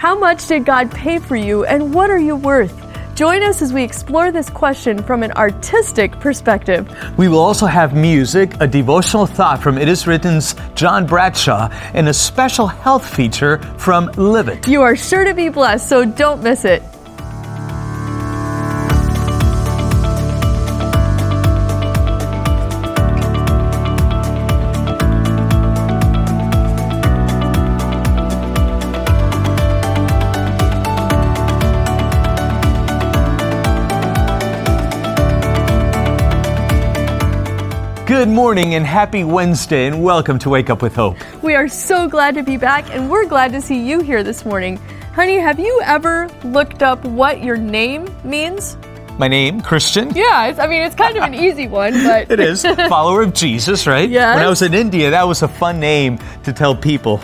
How much did God pay for you, and what are you worth? Join us as we explore this question from an artistic perspective. We will also have music, a devotional thought from It Is Written's John Bradshaw, and a special health feature from Live It. You are sure to be blessed, so don't miss it. Good morning and happy Wednesday, and welcome to Wake Up with Hope. We are so glad to be back, and we're glad to see you here this morning. Honey, have you ever looked up what your name means? My name, Christian? Yeah, it's kind of an easy one, but... It is. Follower of Jesus, right? Yes. When I was in India, that was a fun name to tell people.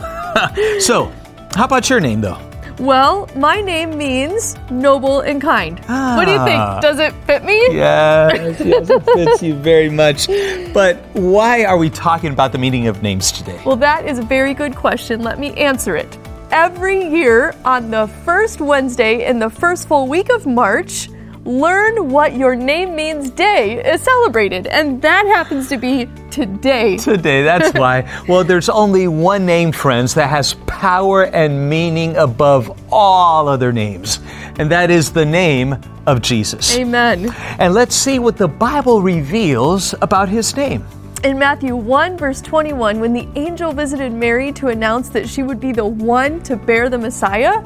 So, how about your name, though? Well, my name means noble and kind. What do you think? Does it fit me? Yes, it fits you very much. But why are we talking about the meaning of names today? Well, that is a very good question. Let me answer it. Every year on the first Wednesday in the first full week of March, Learn What Your Name Means Day is celebrated, and that happens to be today. Today, that's why. Well, there's only one name, friends, that has power and meaning above all other names, and that is the name of Jesus. Amen. And let's see what the Bible reveals about his name. In Matthew 1, verse 21, when the angel visited Mary to announce that she would be the one to bear the Messiah,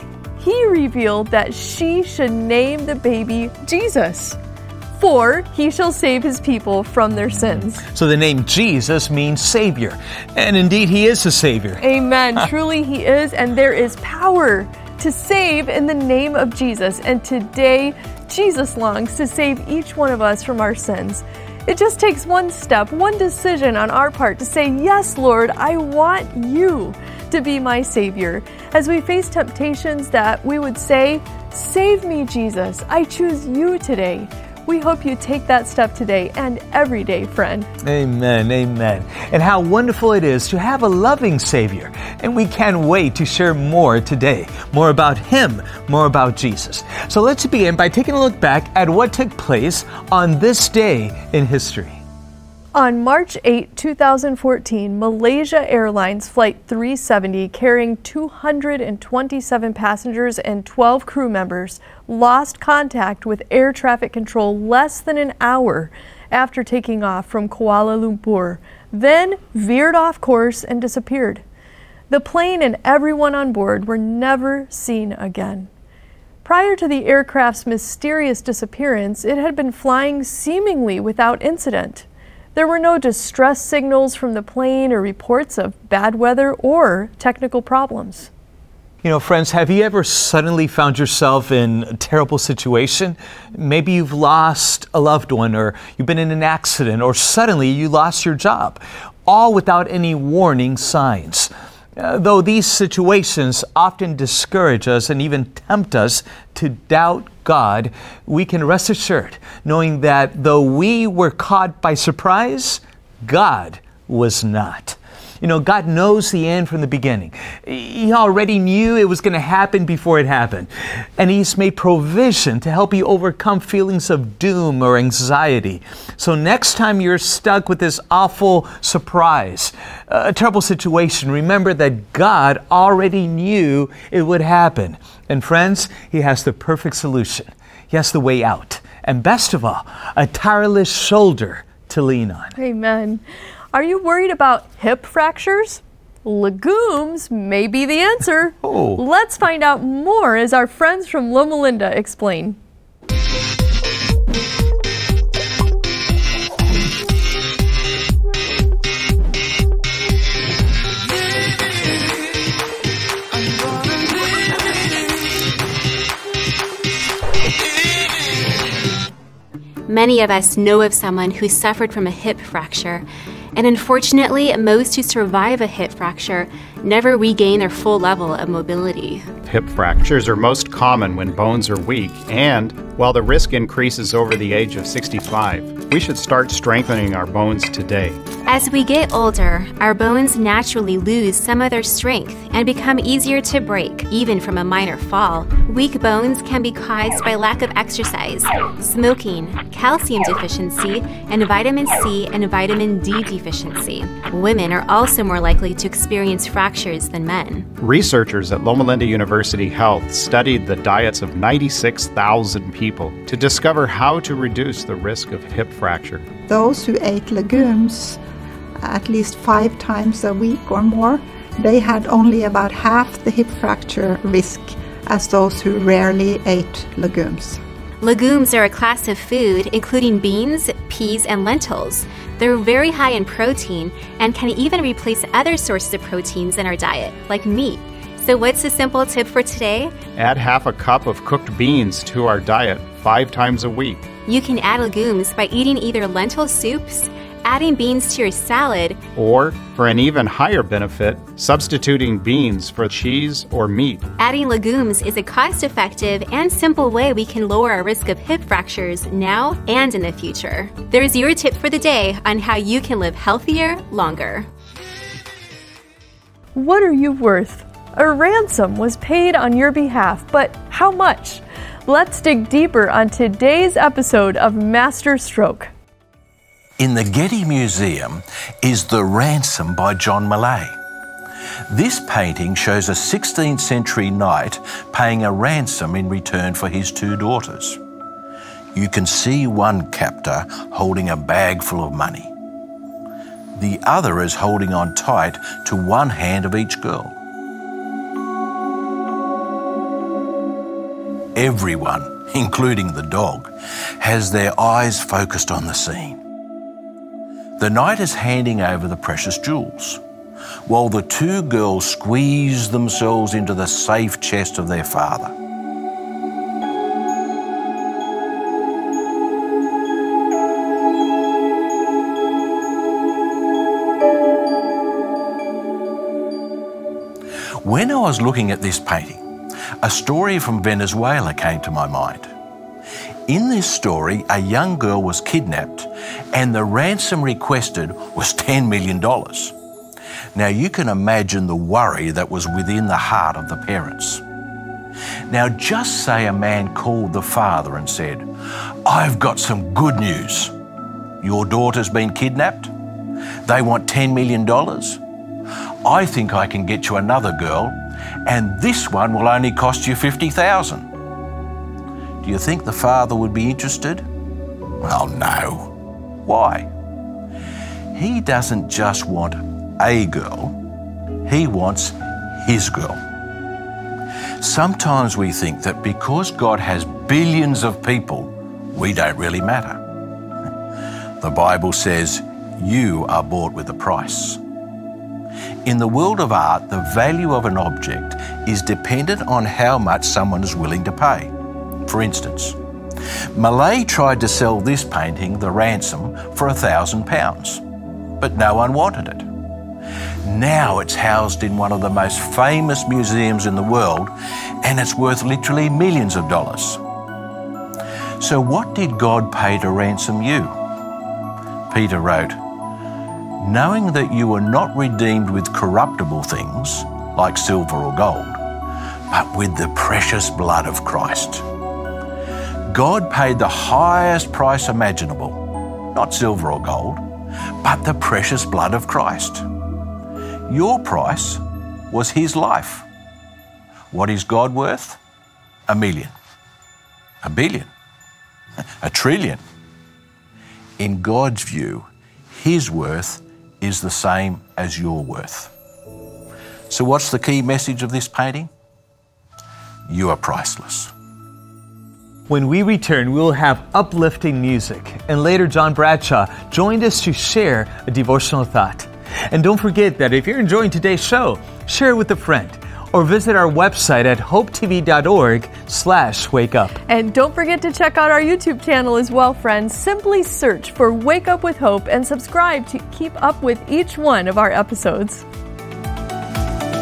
he revealed that she should name the baby Jesus, for he shall save his people from their sins. So the name Jesus means Savior, and indeed he is a Savior. Amen. Truly he is, and there is power to save in the name of Jesus. And today, Jesus longs to save each one of us from our sins. It just takes one step, one decision on our part to say, yes, Lord, I want you to be my Savior. As we face temptations, that we would say, save me, Jesus. I choose you today. We hope you take that step today and every day, friend. Amen, amen. And how wonderful it is to have a loving Savior. And we can't wait to share more today. More about Him, more about Jesus. So let's begin by taking a look back at what took place on this day in history. On March 8, 2014, Malaysia Airlines Flight 370, carrying 227 passengers and 12 crew members, lost contact with air traffic control less than an hour after taking off from Kuala Lumpur, then veered off course and disappeared. The plane and everyone on board were never seen again. Prior to the aircraft's mysterious disappearance, it had been flying seemingly without incident. There were no distress signals from the plane or reports of bad weather or technical problems. You know, friends, have you ever suddenly found yourself in a terrible situation? Maybe you've lost a loved one, or you've been in an accident, or suddenly you lost your job, all without any warning signs. Though these situations often discourage us and even tempt us to doubt God, we can rest assured knowing that though we were caught by surprise, God was not. You know, God knows the end from the beginning. He already knew it was going to happen before it happened. And He's made provision to help you overcome feelings of doom or anxiety. So next time you're stuck with this awful surprise, a terrible situation, remember that God already knew it would happen. And friends, He has the perfect solution. He has the way out. And best of all, a tireless shoulder to lean on. Amen. Are you worried about hip fractures? Legumes may be the answer. Oh. Let's find out more as our friends from Loma Linda explain. Many of us know of someone who suffered from a hip fracture, and unfortunately, most who survive a hip fracture never regain their full level of mobility. Hip fractures are most common when bones are weak, and while the risk increases over the age of 65, we should start strengthening our bones today. As we get older, our bones naturally lose some of their strength and become easier to break, even from a minor fall. Weak bones can be caused by lack of exercise, smoking, calcium deficiency, and vitamin C and vitamin D deficiency. Women are also more likely to experience fractures than men. Researchers at Loma Linda University Health studied the diets of 96,000 people to discover how to reduce the risk of hip fracture. Those who ate legumes at least 5 times a week or more, they had only about half the hip fracture risk as those who rarely ate legumes. Legumes are a class of food including beans, peas, and lentils. They're very high in protein and can even replace other sources of proteins in our diet, like meat. So what's a simple tip for today? Add half a cup of cooked beans to our diet 5 times a week. You can add legumes by eating either lentil soups, adding beans to your salad, Or, for an even higher benefit, substituting beans for cheese or meat. adding legumes is a cost-effective and simple way we can lower our risk of hip fractures now and in the future. There's your tip for the day on how you can live healthier longer. What are you worth? A ransom was paid on your behalf, but how much? Let's dig deeper on today's episode of Master Stroke. In the Getty Museum is The Ransom by John Millay. This painting shows a 16th century knight paying a ransom in return for his 2 daughters. You can see one captor holding a bag full of money. The other is holding on tight to one hand of each girl. Everyone, including the dog, has their eyes focused on the scene. The knight is handing over the precious jewels, while the 2 girls squeeze themselves into the safe chest of their father. When I was looking at this painting, a story from Venezuela came to my mind. In this story, a young girl was kidnapped and the ransom requested was $10 million. Now you can imagine the worry that was within the heart of the parents. Now just say a man called the father and said, "I've got some good news. Your daughter's been kidnapped. They want $10 million. I think I can get you another girl, and this one will only cost you $50,000. Do you think the father would be interested? Well, no. Why? He doesn't just want a girl, he wants his girl. Sometimes we think that because God has billions of people, we don't really matter. The Bible says, you are bought with a price. In the world of art, the value of an object is dependent on how much someone is willing to pay. For instance, Millay tried to sell this painting, The Ransom, for £1,000, but no one wanted it. Now it's housed in one of the most famous museums in the world, and it's worth literally millions of dollars. So what did God pay to ransom you? Peter wrote, "Knowing that you were not redeemed with corruptible things, like silver or gold, but with the precious blood of Christ." God paid the highest price imaginable, not silver or gold, but the precious blood of Christ. Your price was his life. What is God worth? $1 million, $1 billion, $1 trillion. In God's view, his worth is the same as your worth. So what's the key message of this painting? You are priceless. When we return, we will have uplifting music, and later John Bradshaw joined us to share a devotional thought. And don't forget that if you're enjoying today's show, share it with a friend or visit our website at hopetv.org/wakeup. And don't forget to check out our YouTube channel as well, friends. Simply search for Wake Up with Hope and subscribe to keep up with each one of our episodes.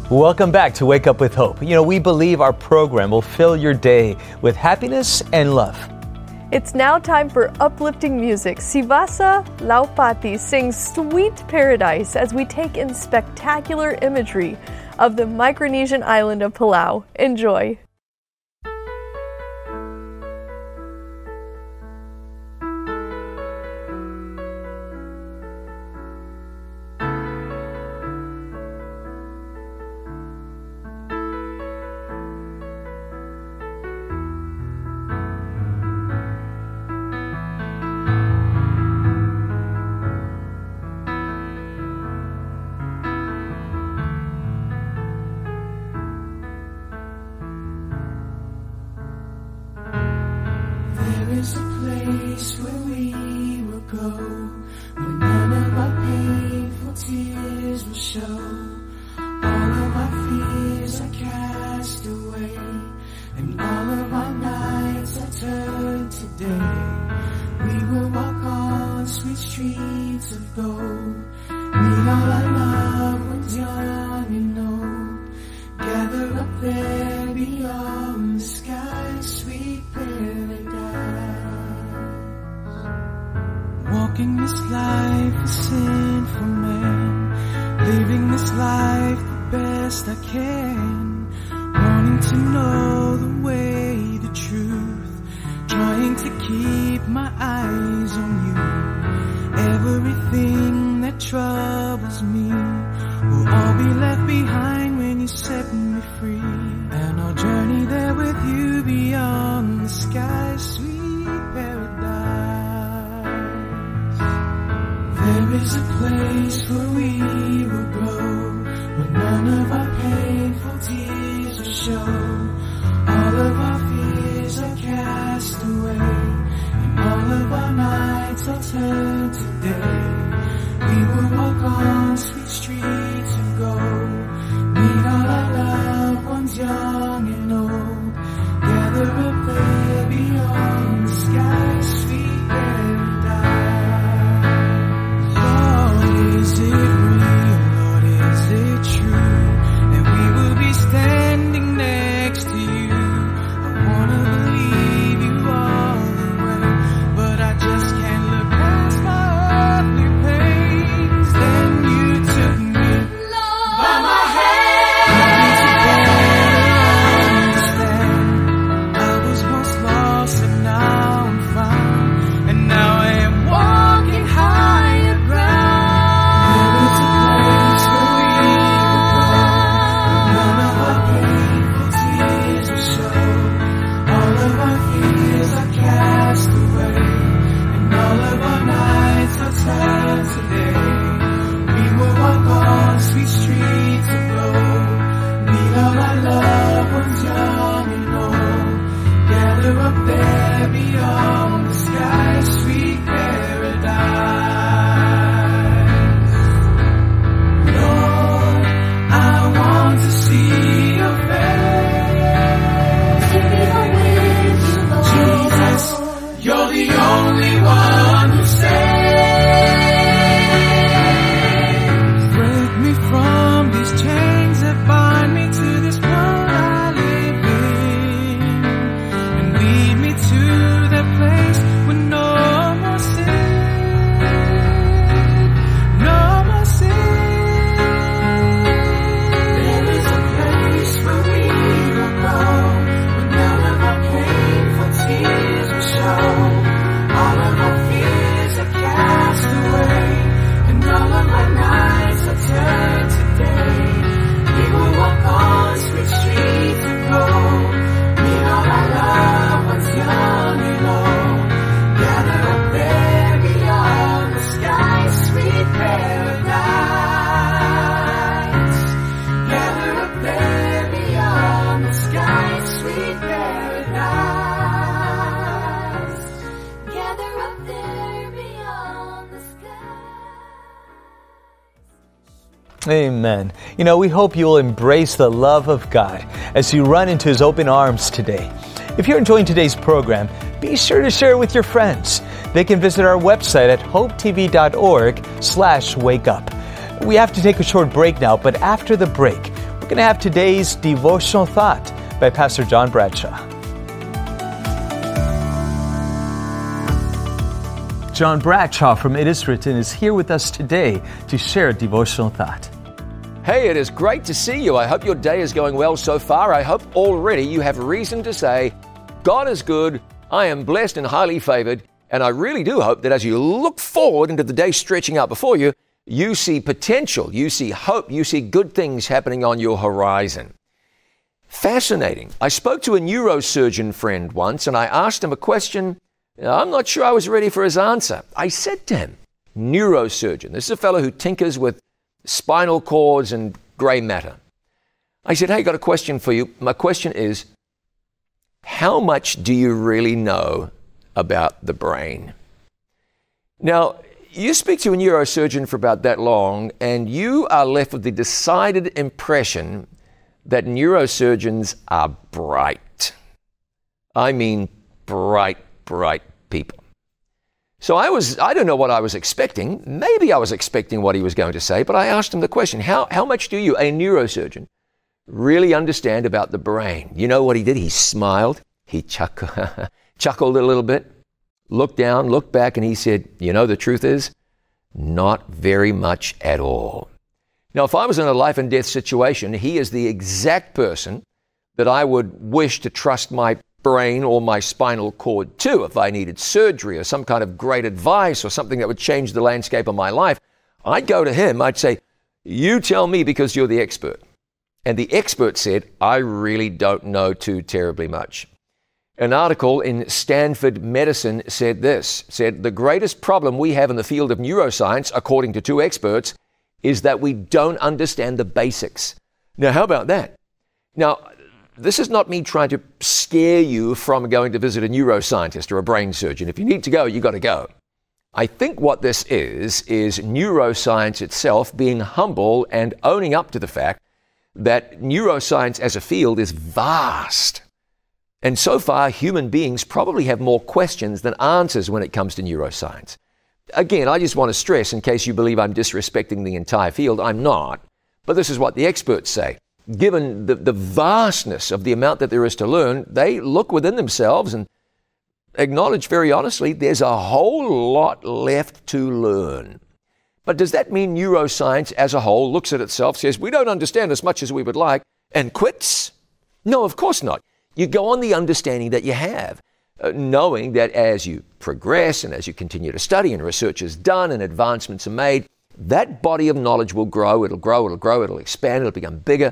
Welcome back to Wake Up with Hope. We believe our program will fill your day with happiness and love. It's now time for uplifting music. Sivasa Laupati sings Sweet Paradise as we take in spectacular imagery of the Micronesian island of Palau. Enjoy. There's a place where we will go, where none of our painful tears will show. All of our fears are cast away, and all of our nights are turned to day. We will walk on sweet streets of gold, meet all our loved ones young and old, gather up there beyond the sky, sweet paradise. Walking this life a sinful man, living this life the best I can, wanting to know the way, the truth, trying to keep my eyes on you. Everything that troubles me will all be left behind when you set me free, and I'll journey there with you beyond the sky, sweet paradise. There is a place where we will go, where none of our painful tears will show. All of our fears are cast away, and all of our nights are turned to day. We will walk on sweet streets of gold, meet all our loved ones young and old, gather up there beyond the sky, sweet paradise. Lord, is it real? Lord, is it true? And we will be standing next to you. I wanna believe you all the way, but I just can't look past my earthly pains. Then you took me by my hand. I was once lost and now I'm found, and now I am walking higher ground. There is a place where we will go, none of our painful tears will show. All of our fears are cast away, and all of our nights are turned to day. We will walk on sweet streets of gold, meet all our loved ones young and old, gather up there beyond the sky, sweet paradise. Lord, I want to see your face. Jesus, you're the only one who saves. Break me from these chains that bind me to this world I live in, and lead me to that place with no more sin, no more sin. There is a place where we will go, where none of our painful tears will show. All of our fears are cast away, and all of our nights are turned to day. We will walk on sweet streets of gold, meet all our loved ones young and old, gather up there beyond the sky, sweet paradise. Gather up there beyond the sky, sweet paradise. Gather up there beyond the sky. Amen. We hope you will embrace the love of God as you run into His open arms today. If you're enjoying today's program, be sure to share it with your friends. They can visit our website at hopetv.org/wakeup. We have to take a short break now, but after the break, We're going to have today's devotional thought by Pastor John Bradshaw. John Bradshaw from It Is Written is here with us today to share a devotional thought. Hey, it is great to see you. I hope your day is going well so far. I hope already you have reason to say, God is good, I am blessed and highly favored, and I really do hope that as you look forward into the day stretching out before you, you see potential, you see hope, you see good things happening on your horizon. Fascinating. I spoke to a neurosurgeon friend once and I asked him a question. I'm not sure I was ready for his answer. I said to him, neurosurgeon, this is a fellow who tinkers with spinal cords and gray matter. I said, hey, got a question for you. My question is, how much do you really know about the brain? Now, you speak to a neurosurgeon for about that long, and you are left with the decided impression that neurosurgeons are bright. I mean, bright people. So I don't know what I was expecting. Maybe I was expecting what he was going to say, but I asked him the question, how much do you, a neurosurgeon, really understand about the brain? You know what he did? He smiled, he chuckled a little bit, looked down, looked back, and he said, you know, the truth is, not very much at all. Now, if I was in a life and death situation, he is the exact person that I would wish to trust my brain or my spinal cord to. If I needed surgery or some kind of great advice or something that would change the landscape of my life, I'd go to him. I'd say, you tell me because you're the expert. And the expert said, I really don't know too terribly much. An article in Stanford Medicine said this, said the greatest problem we have in the field of neuroscience, according to two experts, is that we don't understand the basics. Now, how about that? Now, this is not me trying to scare you from going to visit a neuroscientist or a brain surgeon. If you need to go, you got to go. I think what this is neuroscience itself being humble and owning up to the fact that neuroscience as a field is vast. And so far, human beings probably have more questions than answers when it comes to neuroscience. Again, I just want to stress, in case you believe I'm disrespecting the entire field, I'm not. But this is what the experts say. Given the vastness of the amount that there is to learn, they look within themselves and acknowledge very honestly there's a whole lot left to learn. But does that mean neuroscience as a whole looks at itself, says we don't understand as much as we would like, and quits? No, of course not. You go on the understanding that you have, knowing that as you progress and as you continue to study and research is done and advancements are made, that body of knowledge will grow, it'll expand, it'll become bigger.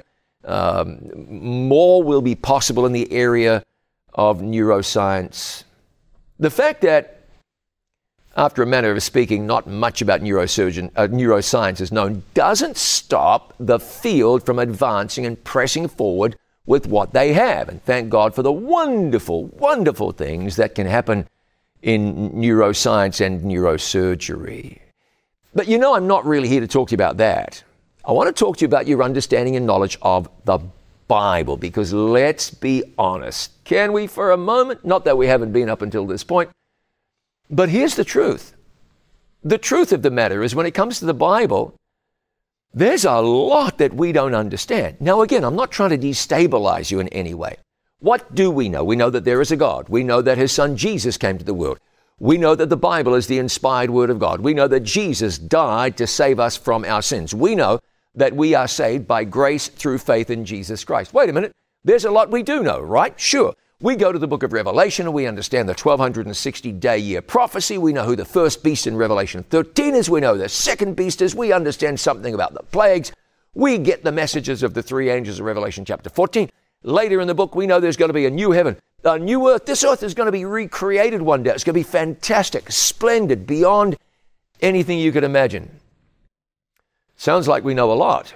More will be possible in the area of neuroscience. The fact that, after a manner of speaking, not much about neuroscience is known doesn't stop the field from advancing and pressing forward with what they have. And thank God for the wonderful, wonderful things that can happen in neuroscience and neurosurgery. But you know, I'm not really here to talk to you about that. I want to talk to you about your understanding and knowledge of the Bible, because let's be honest. Can we for a moment? Not that we haven't been up until this point. But here's the truth. The truth of the matter is when it comes to the Bible, there's a lot that we don't understand. Now, again, I'm not trying to destabilize you in any way. What do we know? We know that there is a God. We know that his son Jesus came to the world. We know that the Bible is the inspired word of God. We know that Jesus died to save us from our sins. We know that we are saved by grace through faith in Jesus Christ. Wait a minute. There's a lot we do know, right? Sure. We go to the book of Revelation and we understand the 1260-day year prophecy. We know who the first beast in Revelation 13 is. We know the second beast is. We understand something about the plagues. We get the messages of the three angels of Revelation chapter 14. Later in the book, we know there's going to be a new heaven, a new earth. This earth is going to be recreated one day. It's going to be fantastic, splendid, beyond anything you could imagine. Sounds like we know a lot.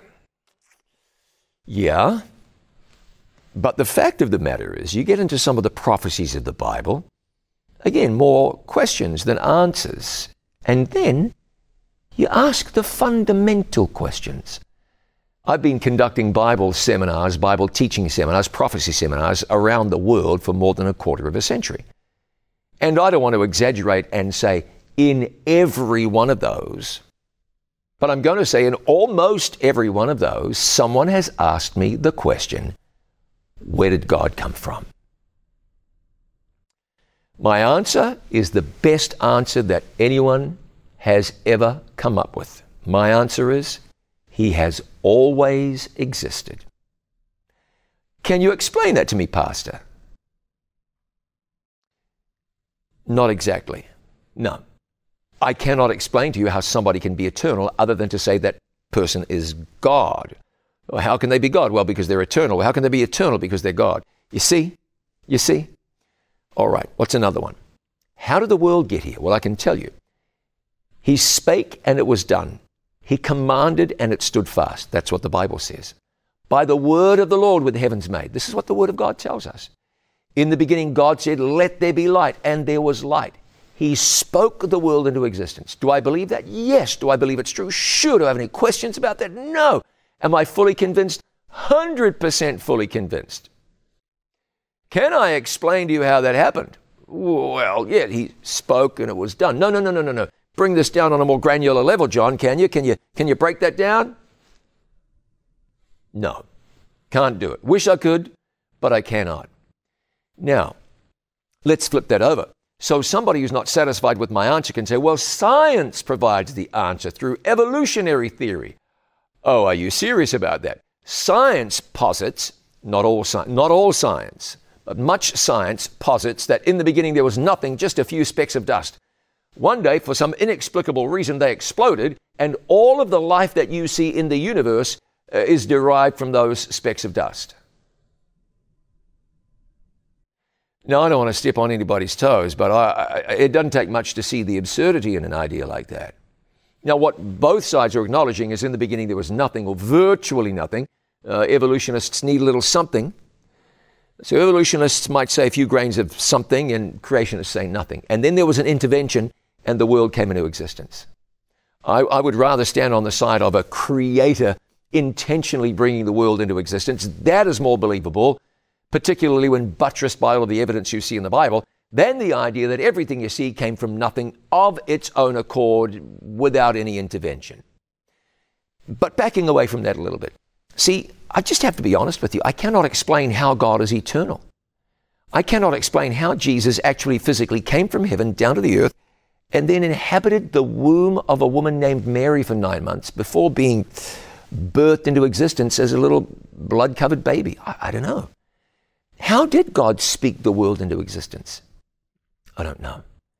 Yeah. But the fact of the matter is, you get into some of the prophecies of the Bible, again, more questions than answers. And then you ask the fundamental questions. I've been conducting Bible seminars, Bible teaching seminars, prophecy seminars around the world for more than a quarter of a century. And I don't want to exaggerate and say in every one of those, But I'm going to say in almost every one of those, someone has asked me the question, where did God come from? My answer is the best answer that anyone has ever come up with. My answer is, He has always existed. Can you explain that to me, Pastor? Not exactly. No. I cannot explain to you how somebody can be eternal other than to say that person is God. Well, how can they be God? Well, because they're eternal. Well, how can they be eternal? Because they're God. You see? You see? All right, what's another one? How did the world get here? Well, I can tell you. He spake and it was done. He commanded and it stood fast. That's what the Bible says. By the word of the Lord were the heavens made. This is what the word of God tells us. In the beginning, God said, let there be light, and there was light. He spoke the world into existence. Do I believe that? Yes. Do I believe it's true? Sure. Do I have any questions about that? No. Am I fully convinced? 100% fully convinced. Can I explain to you how that happened? Well, yeah, he spoke and it was done. No. Bring this down on a more granular level, John, can you? Can you break that down? No. Can't do it. Wish I could, but I cannot. Now, let's flip that over. So somebody who's not satisfied with my answer can say, well, science provides the answer through evolutionary theory. Oh, are you serious about that? Science posits, not all science, but much science posits that in the beginning there was nothing, just a few specks of dust. One day, for some inexplicable reason, they exploded, and all of the life that you see in the universe is derived from those specks of dust. Now, I don't want to step on anybody's toes, but it doesn't take much to see the absurdity in an idea like that. Now, what both sides are acknowledging is in the beginning there was nothing, or virtually nothing. Evolutionists need a little something. So evolutionists might say a few grains of something, and creationists say nothing. And then there was an intervention, and the world came into existence. I would rather stand on the side of a creator intentionally bringing the world into existence. That is more believable, particularly when buttressed by all of the evidence you see in the Bible, than the idea that everything you see came from nothing of its own accord without any intervention. But backing away from that a little bit. See, I just have to be honest with you. I cannot explain how God is eternal. I cannot explain how Jesus actually physically came from heaven down to the earth and then inhabited the womb of a woman named Mary for 9 months before being birthed into existence as a little blood-covered baby. I don't know. How did God speak the world into existence? I don't know.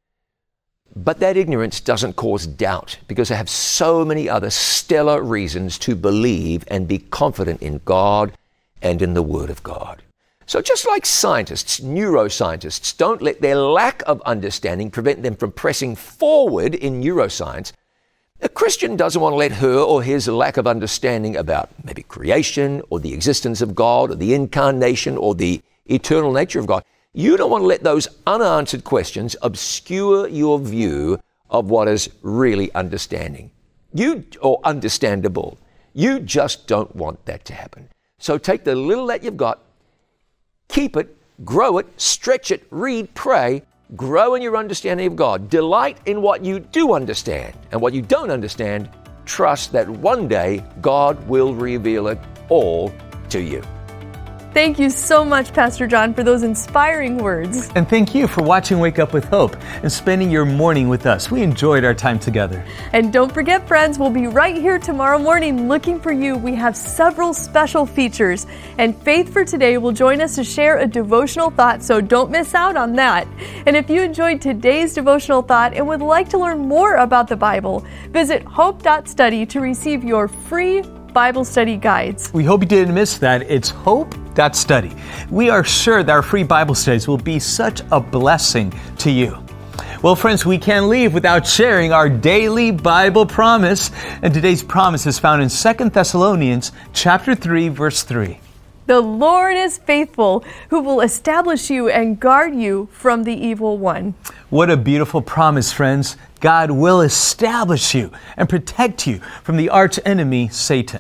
But that ignorance doesn't cause doubt, because I have so many other stellar reasons to believe and be confident in God and in the Word of God. So just like scientists, neuroscientists, don't let their lack of understanding prevent them from pressing forward in neuroscience, a Christian doesn't want to let her or his lack of understanding about maybe creation or the existence of God or the incarnation or the eternal nature of God, you don't want to let those unanswered questions obscure your view of what is really understanding. Or understandable. You just don't want that to happen. So take the little that you've got, keep it, grow it, stretch it, read, pray, grow in your understanding of God. Delight in what you do understand. And what you don't understand, trust that one day God will reveal it all to you. Thank you so much, Pastor John, for those inspiring words. And thank you for watching Wake Up with Hope and spending your morning with us. We enjoyed our time together. And don't forget, friends, we'll be right here tomorrow morning looking for you. We have several special features. And Faith for Today will join us to share a devotional thought, so don't miss out on that. And if you enjoyed today's devotional thought and would like to learn more about the Bible, visit hope.study to receive your free Bible study guides. We hope you didn't miss that. It's hope.study. We are sure that our free Bible studies will be such a blessing to you. Well, friends, we can't leave without sharing our daily Bible promise. And today's promise is found in 2 Thessalonians chapter 3, verse 3. The Lord is faithful, who will establish you and guard you from the evil one. What a beautiful promise, friends. God will establish you and protect you from the arch enemy, Satan.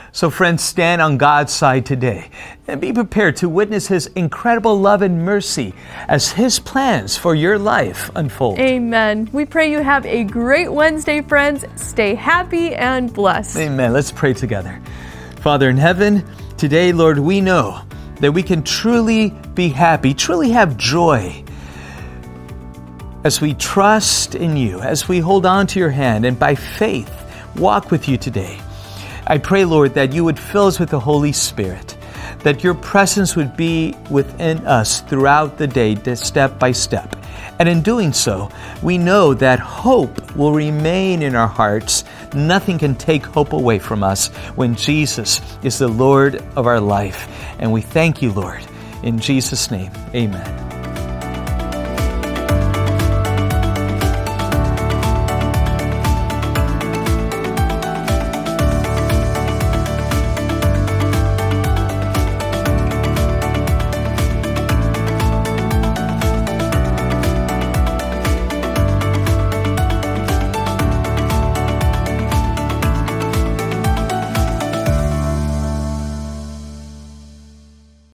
So friends, stand on God's side today and be prepared to witness His incredible love and mercy as His plans for your life unfold. Amen. We pray you have a great Wednesday, friends. Stay happy and blessed. Amen. Let's pray together. Father in heaven, today, Lord, we know that we can truly be happy, truly have joy as we trust in you, as we hold on to your hand and by faith walk with you today. I pray, Lord, that you would fill us with the Holy Spirit, that your presence would be within us throughout the day, step by step. And in doing so, we know that hope will remain in our hearts. Nothing can take hope away from us when Jesus is the Lord of our life. And we thank you, Lord. In Jesus' name, amen.